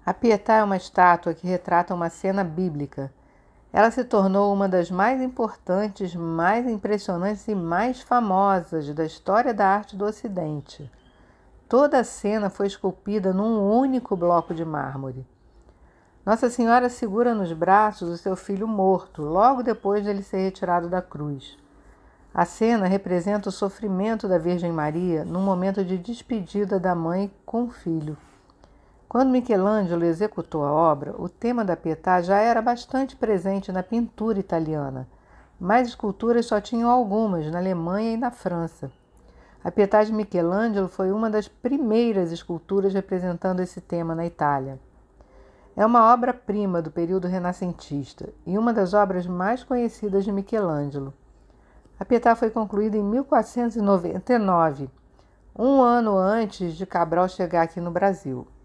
A Pietà é uma estátua que retrata uma cena bíblica. Ela se tornou uma das mais importantes, mais impressionantes e mais famosas da história da arte do Ocidente. Toda a cena foi esculpida num único bloco de mármore. Nossa Senhora segura nos braços o seu filho morto, logo depois dele ser retirado da cruz. A cena representa o sofrimento da Virgem Maria num momento de despedida da mãe com o filho. Quando Michelangelo executou a obra, o tema da Pietà já era bastante presente na pintura italiana, mas esculturas só tinham algumas na Alemanha e na França. A Pietà de Michelangelo foi uma das primeiras esculturas representando esse tema na Itália. É uma obra-prima do período renascentista e uma das obras mais conhecidas de Michelangelo. A Pietà foi concluída em 1499, um ano antes de Cabral chegar aqui no Brasil.